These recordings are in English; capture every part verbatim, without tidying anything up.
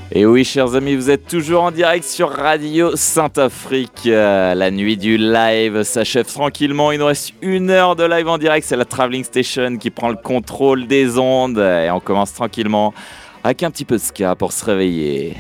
Et oui, chers amis, vous êtes toujours en direct sur Radio Saint-Afrique. Euh, la nuit du live s'achève tranquillement. Il nous reste une heure de live en direct. C'est la Traveling Station qui prend le contrôle des ondes. Et on commence tranquillement avec un petit peu de ska pour se réveiller.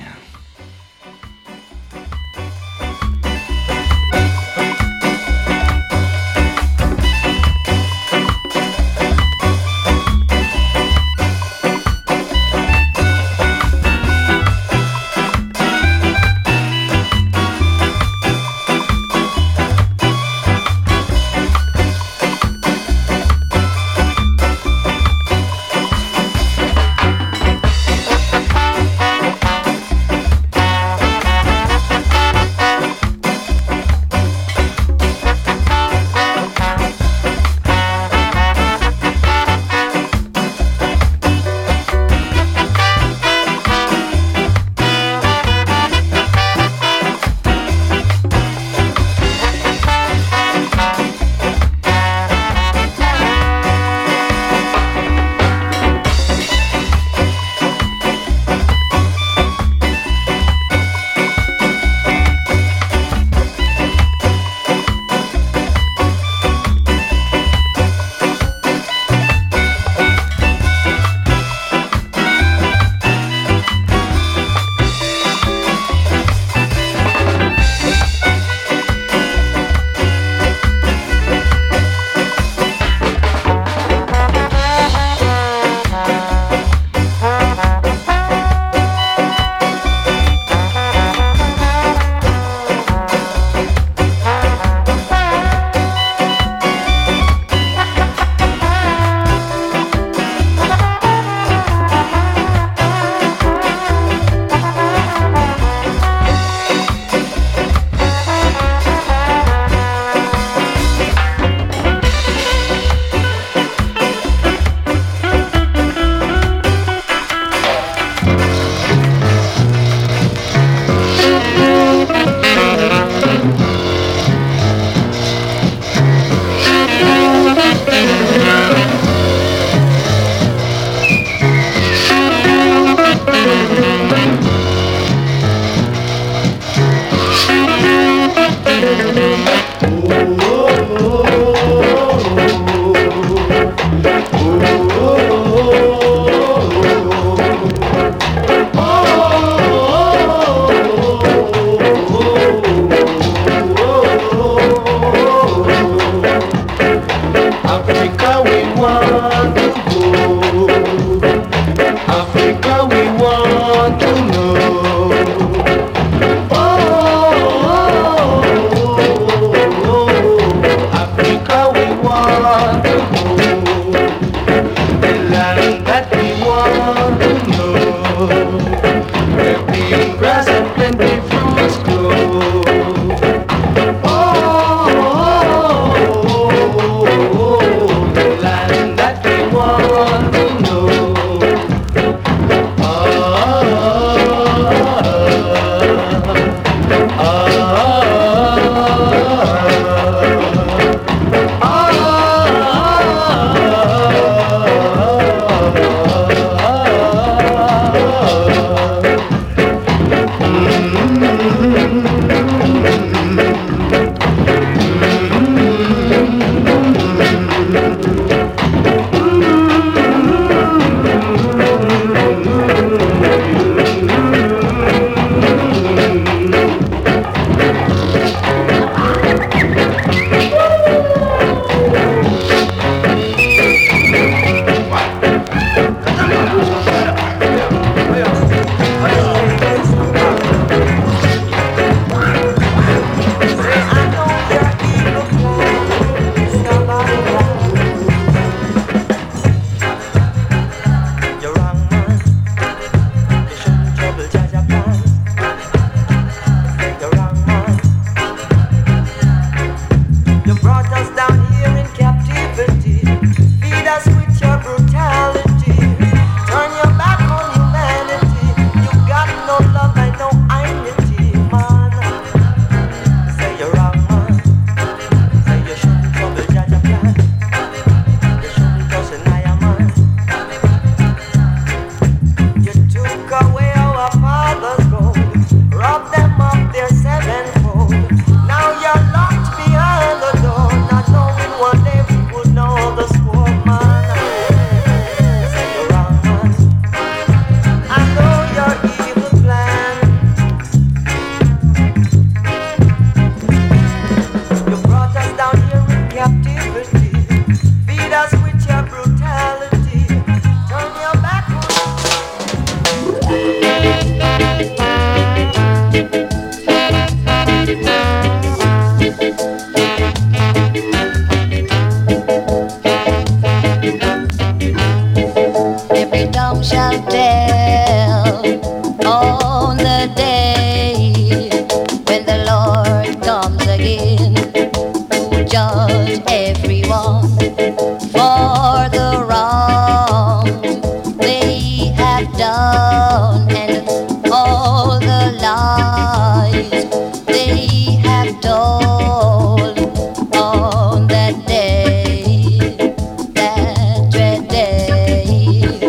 tongue shall tell on the day when the Lord comes again to judge everyone for the wrong they have done and all the lies they have told on that day, that dread day.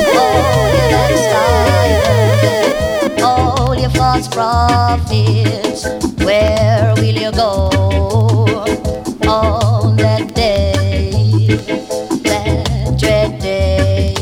All your false prophets, where will you go on that day, that dread day?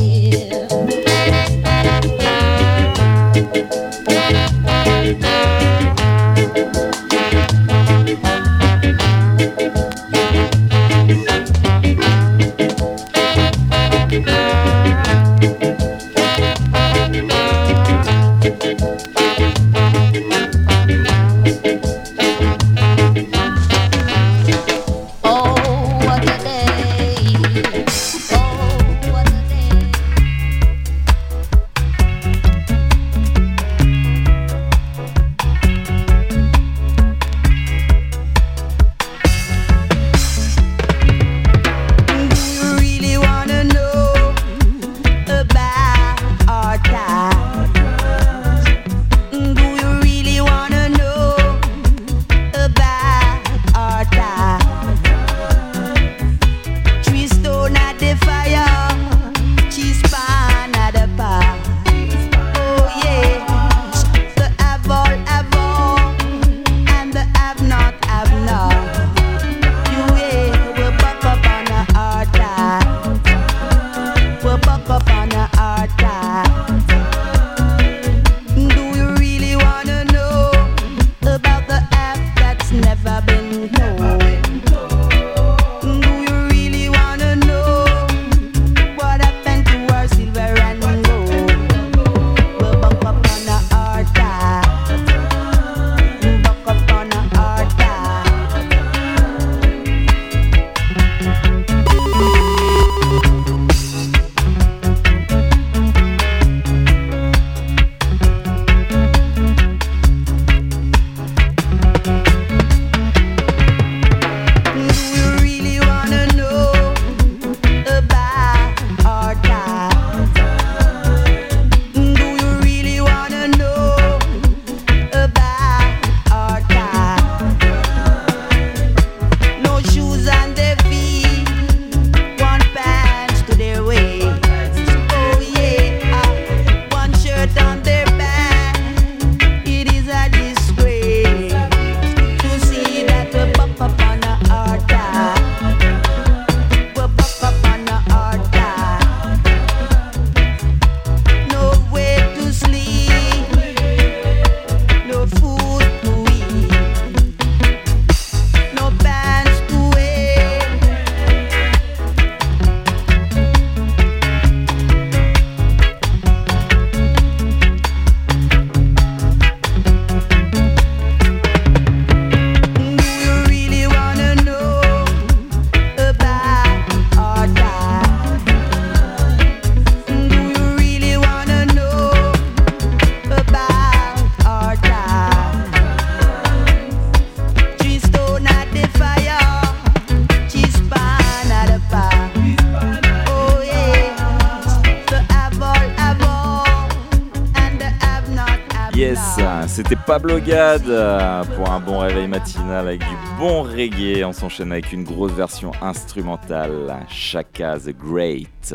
C'était Pablo Gad pour un bon réveil matinal avec du bon reggae. On s'enchaîne avec une grosse version instrumentale, Chaka the Great.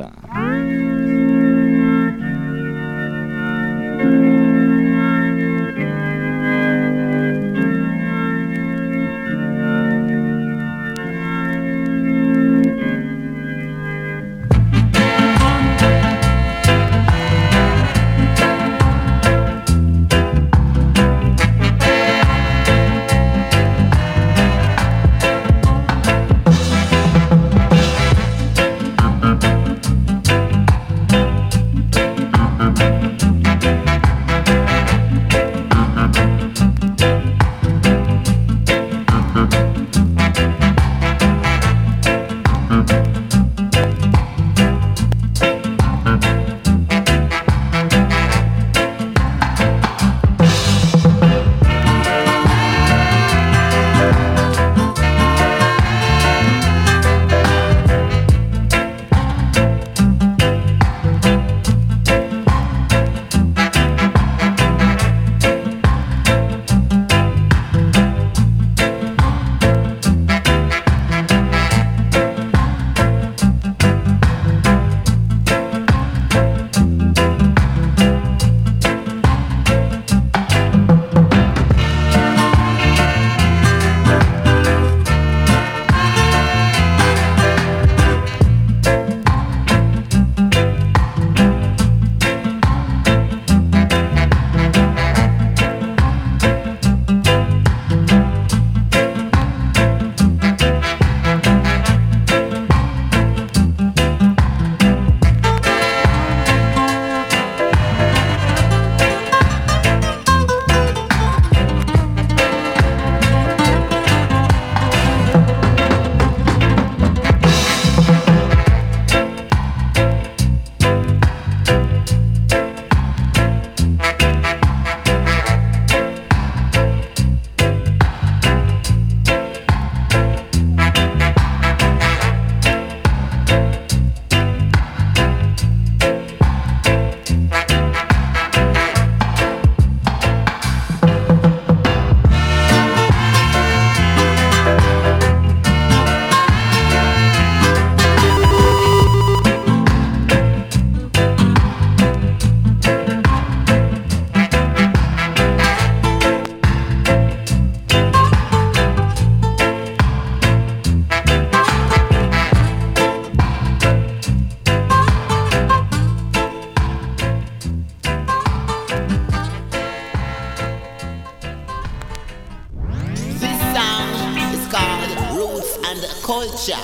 culture.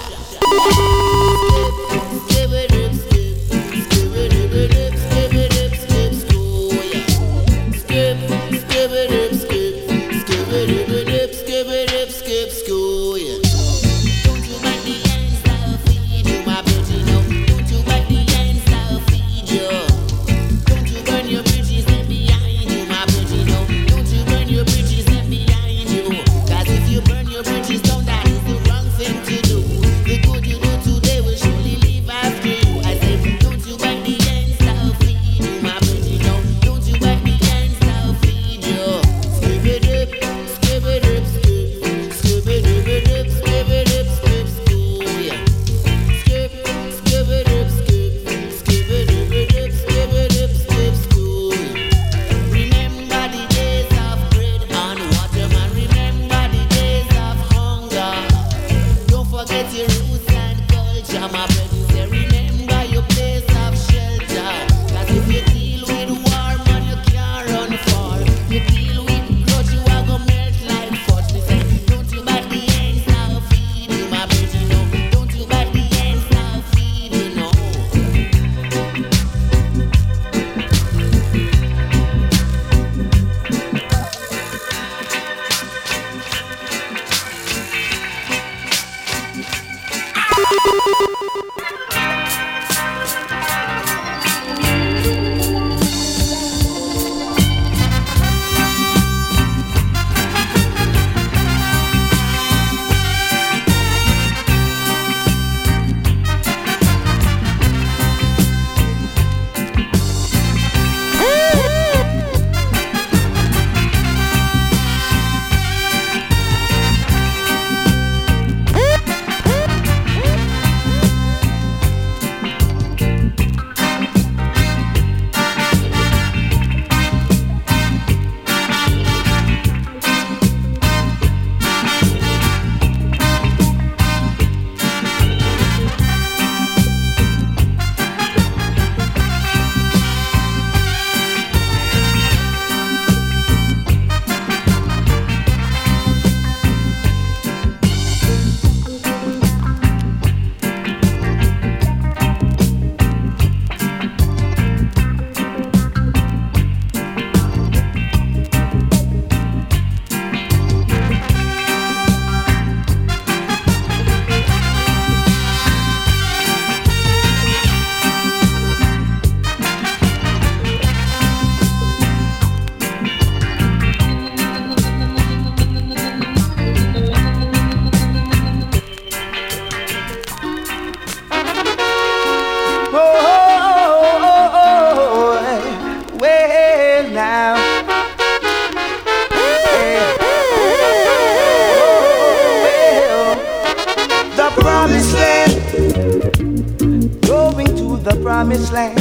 promised land.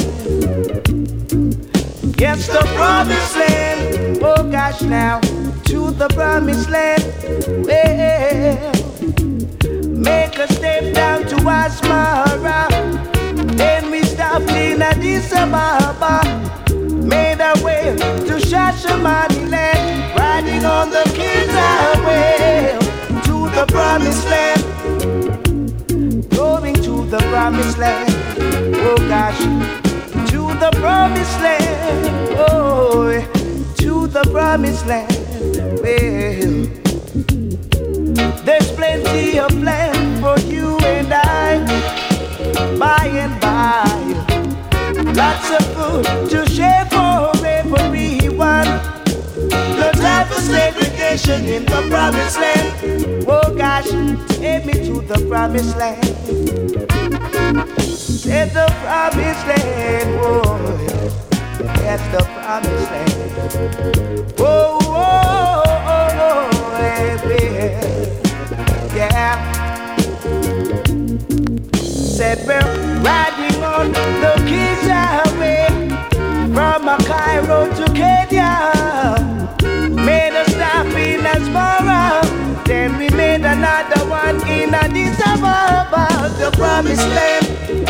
Yes, the promised land. Oh gosh, now to the promised land. Well, make a step down to Asmara. Then we stopped in Addis Ababa. Made our way to Shashamani land. Riding on the King's Highway to the promised land. Going to the promised land. Oh gosh, to the promised land. Oh, to the promised land. Well, there's plenty of land for you and I. By and by, lots of food to share for everyone. No time for segregation in the promised land. Oh gosh, take me to the promised land. It's the promised land, oh, that's the promised land. Oh, oh, oh, oh, baby, yeah. Said we're riding on the King's Highway from Cairo to Kenya. Made a stop in Asmara, then we made another one in Addis Ababa. The promised land.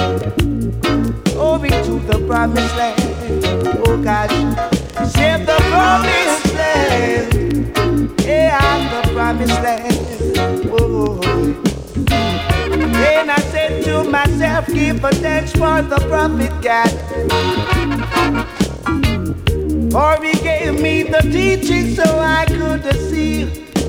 Going to the promised land. Oh gosh, save the promised land. Yeah, I'm the promised land. Oh, Then I said to myself, give a thanks for the prophet God. For he gave me the teaching so I could see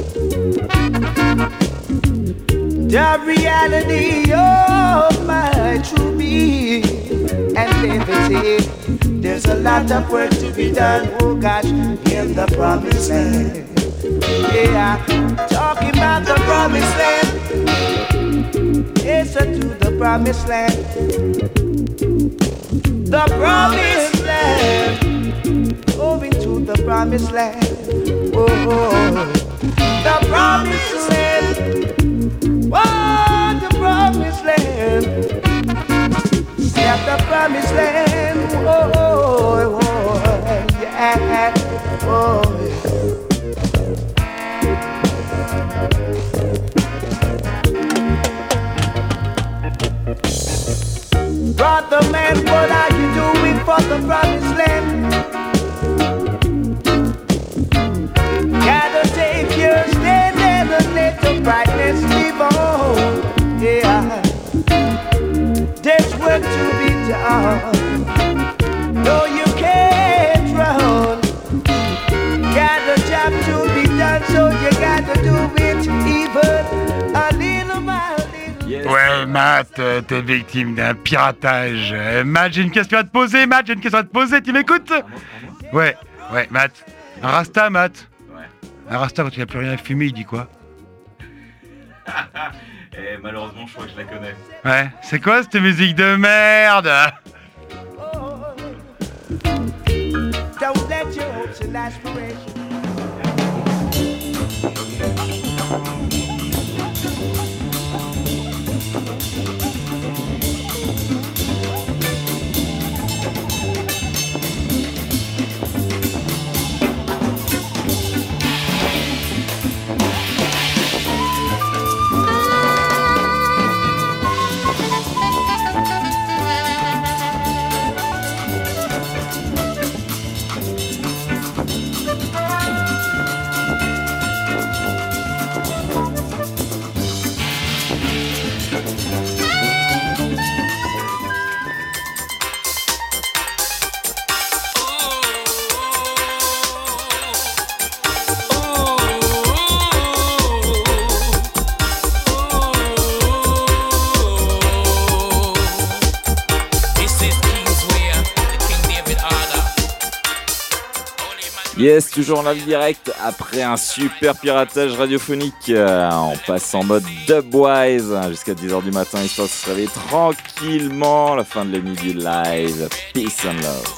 the reality of my true being. And David said, there's a lot of work to be done, oh gosh, in the promised land. Yeah, talking about the promised land. Yes, to the promised land. The promised land. Going to the promised land. Oh, oh. The promised land. Oh, the promised land. Step the promised land. Oh, oh, oh, yeah. Oh, yeah. Brother man, what are you doing for the promised land? Gotta take your stand and let the brightness live on. Yeah, there's work to be done. No, you can't run. Got a job to be done, so you gotta do it even a little while. Yes. Ouais, Matt, euh, t'es victime d'un piratage. Euh, Matt, j'ai une question à te poser, Matt, j'ai une question à te poser, tu m'écoutes? Ouais, ouais, Matt. Un rasta, Matt. Ouais. Un rasta, quand il n'a plus rien à fumer, il dit quoi? Et malheureusement, je crois que je la connais. Ouais, c'est quoi cette musique de merde? Don't let your hopes and aspirations. Yes, toujours en live direct après un super piratage radiophonique. Euh, on passe en mode dubwise jusqu'à dix heures du matin, histoire de se réveiller tranquillement. La fin de l'émission du live. Peace and love.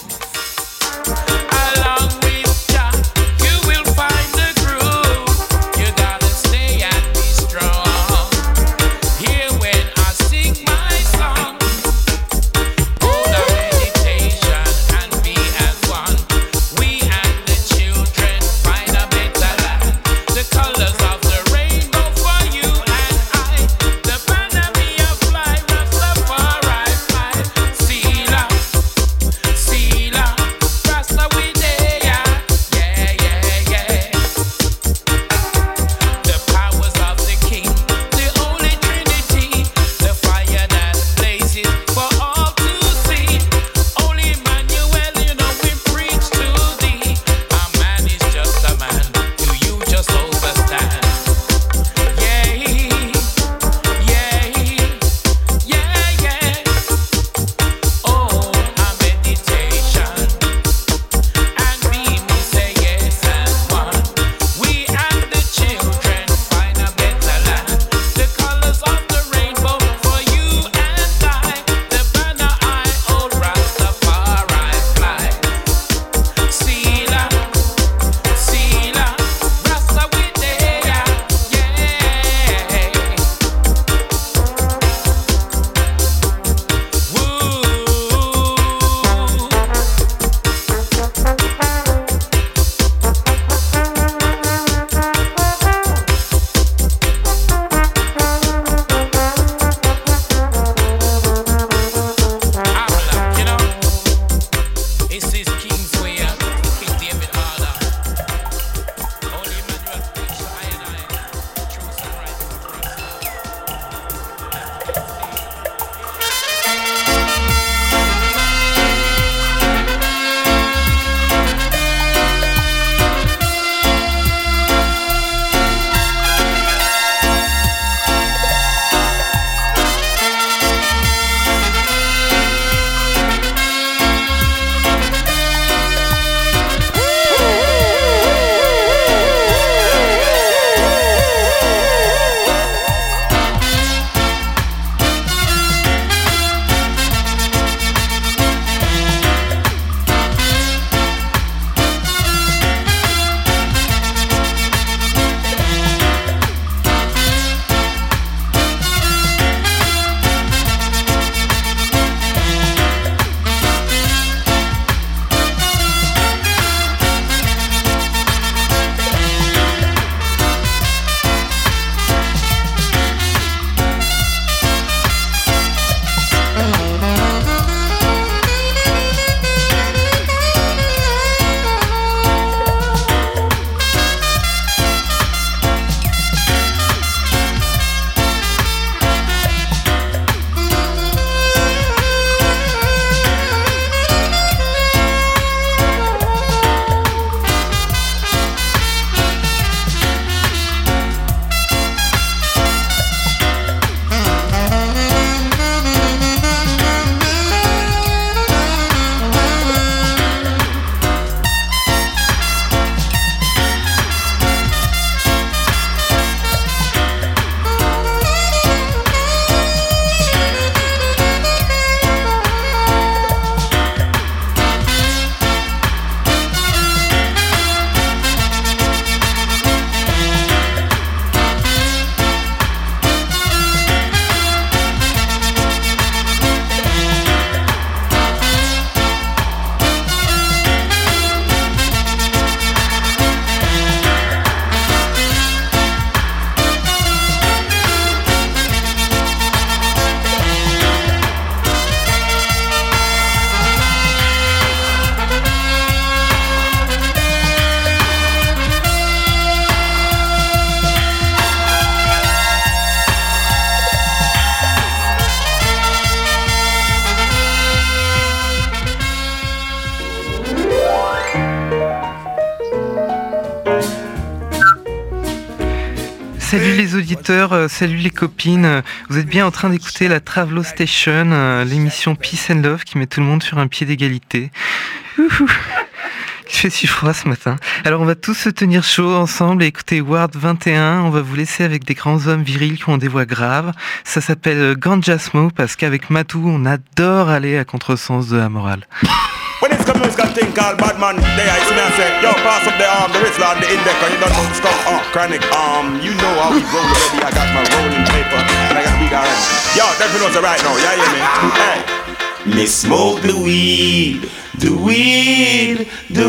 salut les auditeurs, euh, salut les copines. Euh, Vous êtes bien en train d'écouter la Travelo Station, euh, l'émission Peace and Love qui met tout le monde sur un pied d'égalité. Ouhou. Il fait si froid ce matin. Alors on va tous se tenir chaud ensemble et écouter Ward vingt et un. On va vous laisser avec des grands hommes virils qui ont des voix graves. Ça s'appelle Ganja Smoke parce qu'avec Matou, on adore aller à contresens de la morale. When it's come musical thing called bad man, there I see me and say, yo, pass up the arm, the wrist and the index, and you don't know the stuff, oh, chronic arm, you know how we roll already, I got my rolling paper, and I got weed already. Yo, definitely knows it right now, yeah, hear me? Hey. Me smoke the weed, the weed, the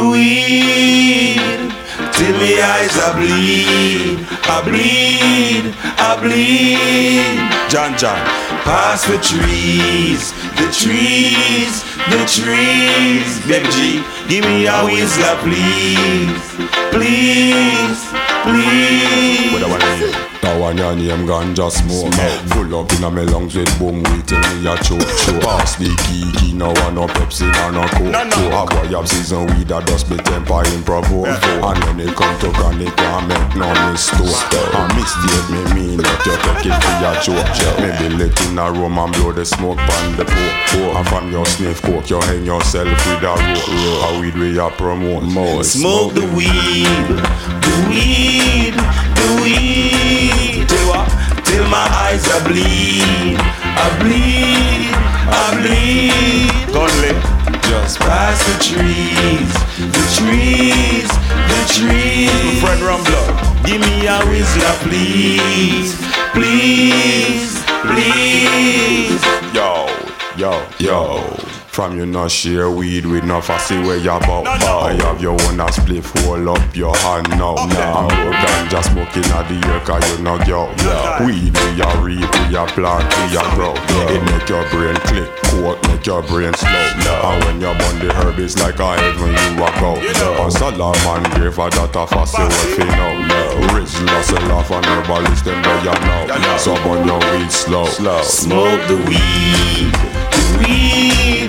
weed, till me eyes are bleed, I bleed, I bleed. John John, pass the trees, the trees, the trees. Baby G, give me a whistler, please, please, please. What I want to hear? That one your name Ganja Smoke. Full up in a me lungs with boom weed till me a choke. choke. Pass the key, no one no Pepsi, no no Coke. No, no. A boy have season weed that does be temper in provoke. Yeah. And when it come to chronic, can't make no mistake. And mistake me mean that you take it for your joke. Maybe let in a room and blow the smoke pan the poke. And from your sniff coke, you hang yourself with a rope. A weed we a promote. More smoke the weed, the weed, the weed. Till what? Till my eyes are bleed, I bleed, I bleed. Only just past the trees, the trees, the trees. Friend Rumbler, give me a whistler, please, please, please. Yo, yo, yo. From you not share weed with no fussy where you about. No, no. I have your own a spliff, hold up your hand now. Okay. I'm no ganja smoking at the ear cause you know yo. Yeah. Weed we a reap, we a plant, we a grow. Yeah. It make your brain click, coke make your brain slow. Yeah. And when you burn the herb it's like a heaven you walk out. You know. And Solomon grave a that a fussy worth you know. Yeah. Rich loss a laugh and herbalist them there you know. Yeah. So burn your weed slow. slow. Smoke the weed, the weed.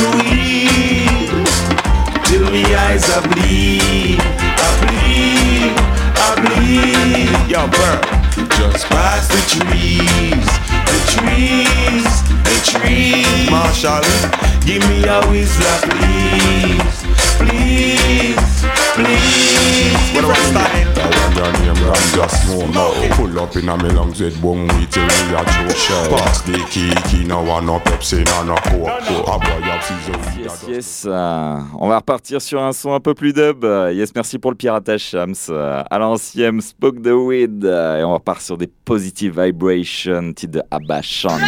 Weed, till me eyes are bleed, I bleed, I bleed. Yo, bird, just past the trees, the trees, the trees. Marshall, give me a whistler, please, please, please. What do I start? Your name Ganja Smoke. No. Pull up in a me lungs with boom weed till me a choke. Pass the key, key, no one no Pepsi, no no Coke. A boy have season weed. Yes, yes. Euh, on va repartir sur un son un peu plus dub. Yes, merci pour le piratage, Shams. Euh, à l'ancienne, Spoke the Weed. Euh, et on repart sur des positive vibrations, titre de Abba Shanti.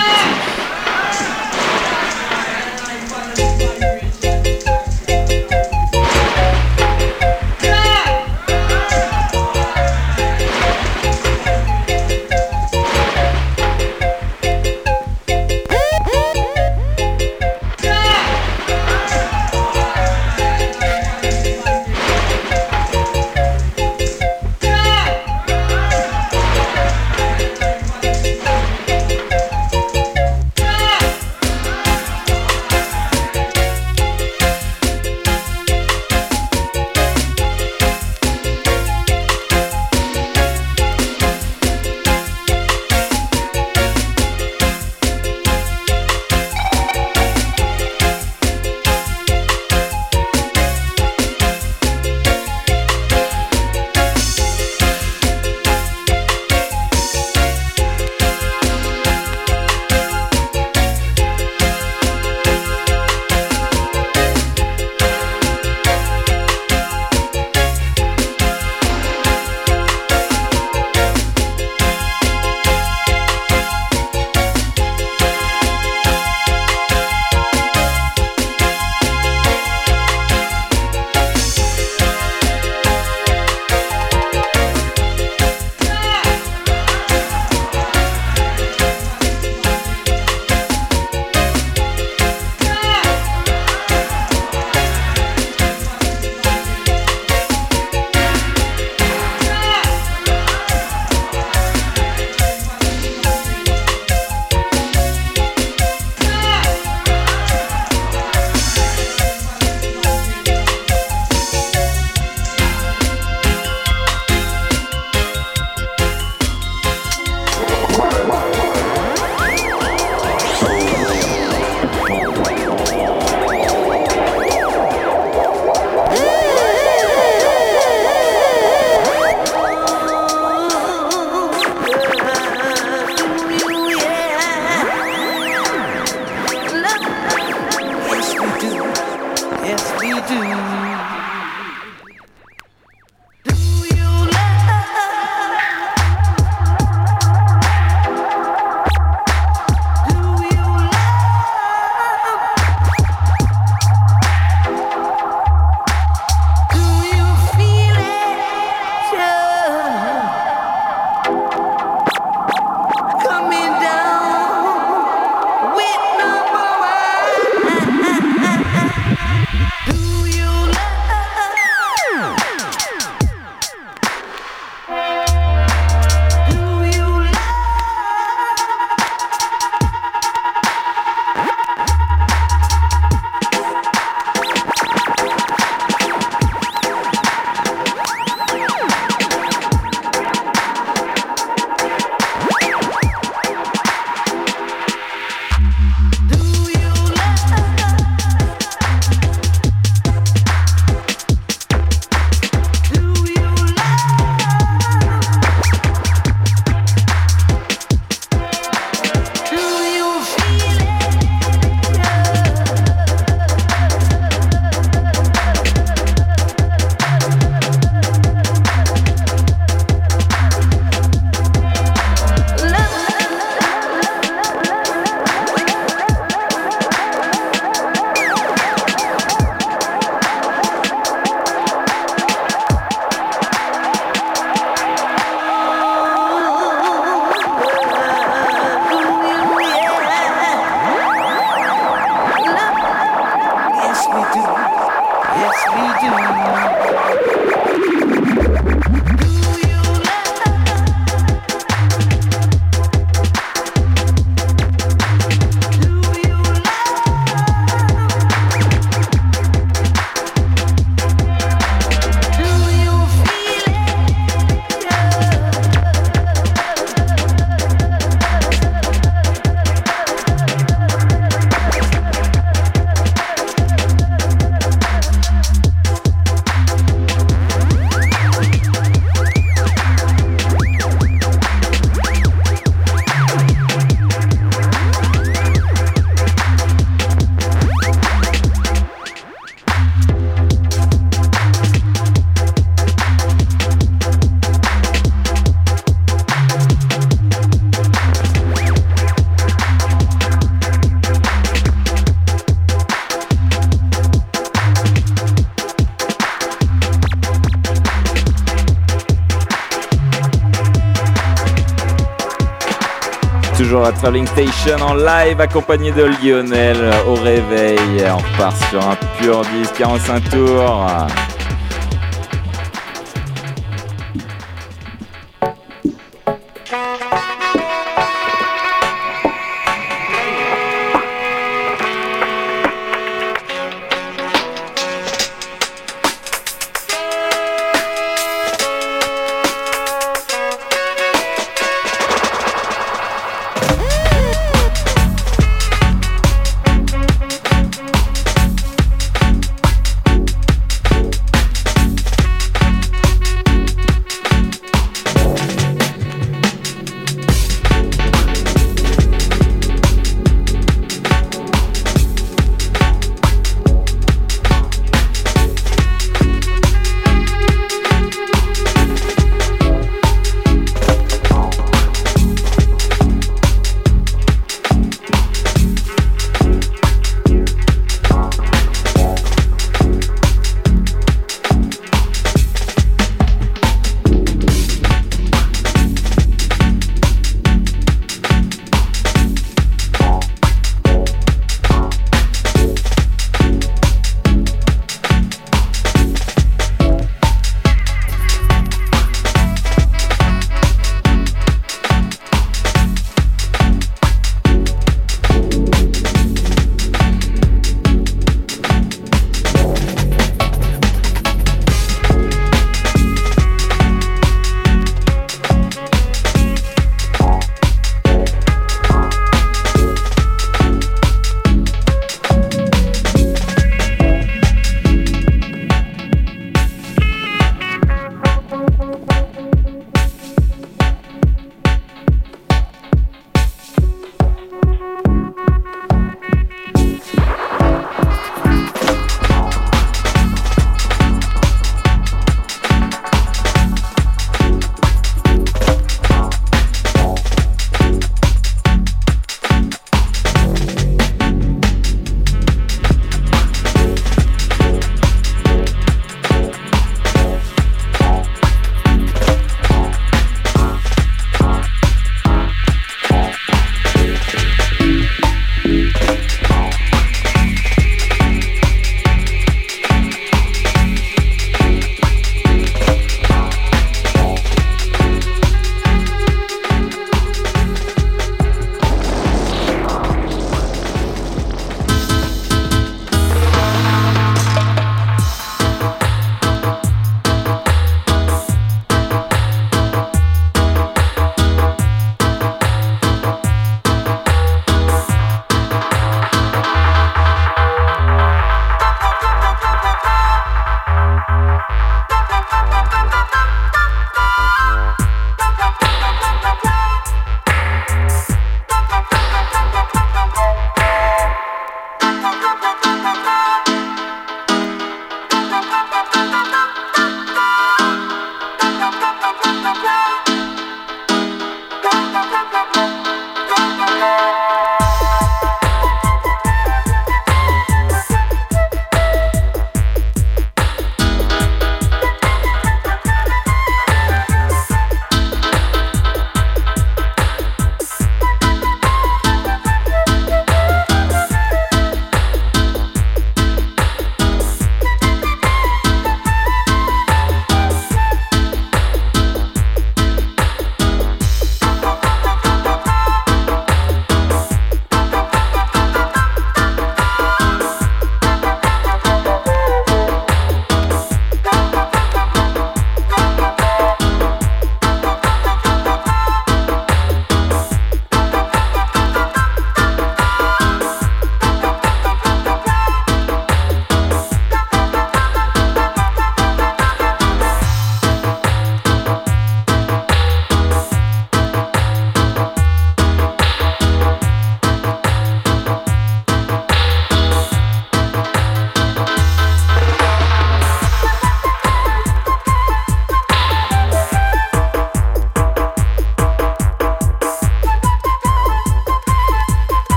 Toujours à Traveling Station en live accompagné de Lionel au réveil. On repart sur un pur disque quarante-cinq tours.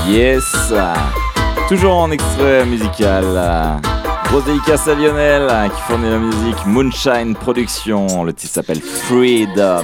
Yes. Toujours en extrait musical. Grosse dédicace à Lionel qui fournit la musique. Moonshine Production. Le titre s'appelle Freedom.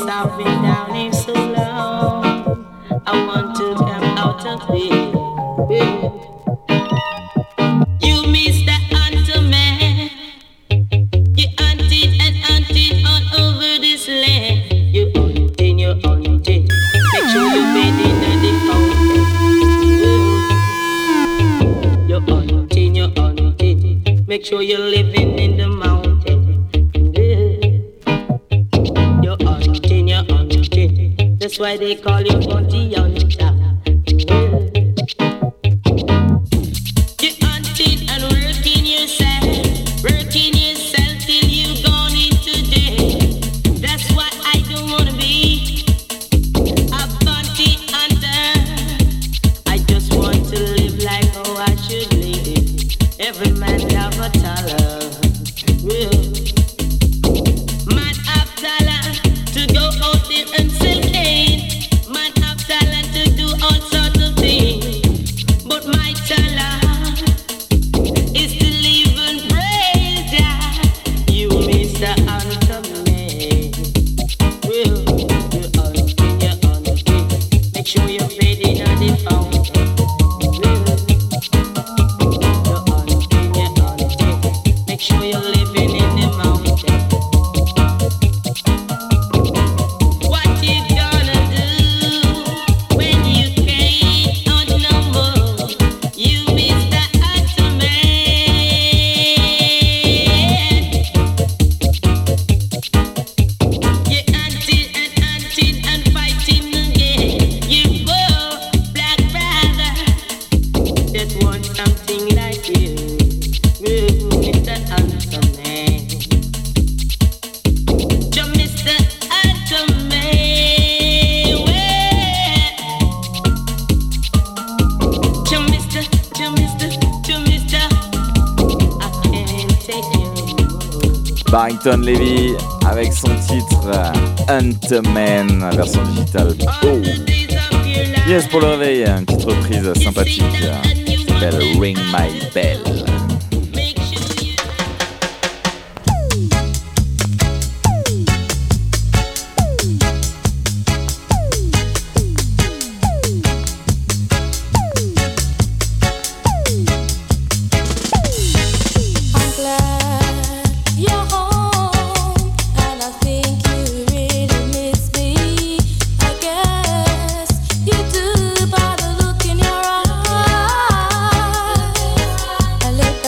Yes, I've been down here so long. I want to come out of it. You miss the hunter man. You hunted and hunted all over this land. You hunting, you hunting. Make sure you bed in the fountain. You hunting, you hunting. Make sure you're living in the mountain. That's why they call you Bounty Hunter. You hunting and working yourself, working yourself till you gone into death. That's why I don't wanna be a bounty hunter. I just want to live like how I should live. Every man have a talent. Yeah. Man have talent to go out there and sell cane. Man have talent to do all sorts of things. But my talent is to live and praise God. You Mister Hunter Man. Well, you're hunting, you're hunting. Make sure you're fading on the fountain. Well, you're hunting, you're hunting. Make sure you're living in the mountain. What you gonna do when you can't hunt no more? You Mister Hunter Man. You hunting and hunting and fighting again. You poor black brother that wants something like you. Ooh, Mister Hunter Man. You Mister Hunter Man. Well, you Mister, you Mister, you Mister, I can't take you anymore. Barrington Levy avec son titre Hunterman, version digitale. Oh. All the days of your life. Yes, pour le réveil, une petite reprise sympathique qui s'appelle Ring My Bell. Make sure you I'm glad you're home, and I think you really miss me. I guess you do by the look in your eyes. I look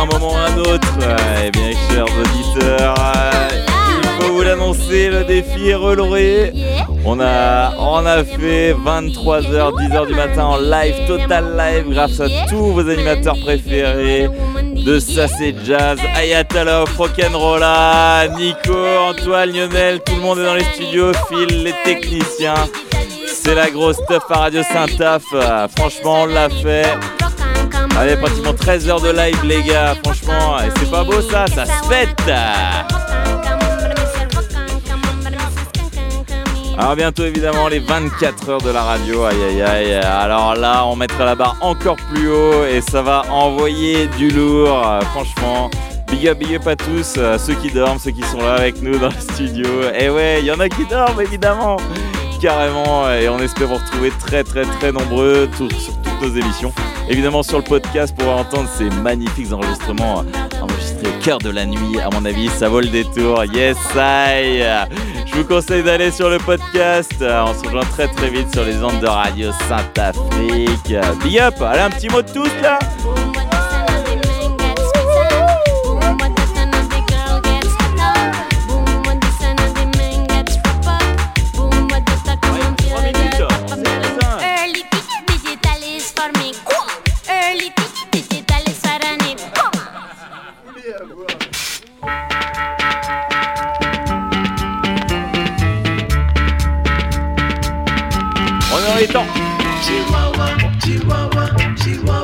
un moment ou un autre. Eh bien, chers auditeurs, il faut vous l'annoncer, le défi est relevé. On a, on a fait vingt-trois heures, dix heures du matin en live, total live, grâce à tous vos animateurs préférés. De ça c'est jazz, Ayatollah, Rock'n'Rolla, Nico, Antoine, Lionel, tout le monde est dans les studios, Phil, les techniciens. C'est la grosse stuff à Radio Saint-Af, franchement on l'a fait. Allez, pratiquement treize heures de live les gars, franchement, et c'est pas beau ça, ça se fête. Alors bientôt évidemment les vingt-quatre heures de la radio, aïe aïe aïe, alors là on mettra la barre encore plus haut et ça va envoyer du lourd, franchement, big up, big up à tous, ceux qui dorment, ceux qui sont là avec nous dans le studio, et ouais, il y en a qui dorment évidemment, carrément, et on espère vous retrouver très très très nombreux tout, sur toutes nos émissions, évidemment sur le podcast pour entendre ces magnifiques enregistrements enregistrés au cœur de la nuit, à mon avis ça vaut le détour, yes I. Je vous conseille d'aller sur le podcast, on se rejoint très très vite sur les ondes de Radio Saint-Afrique. Big up, allez un petit mot de tous là. On est dans les temps. Chihuahua, Chihuahua, Chihuahua.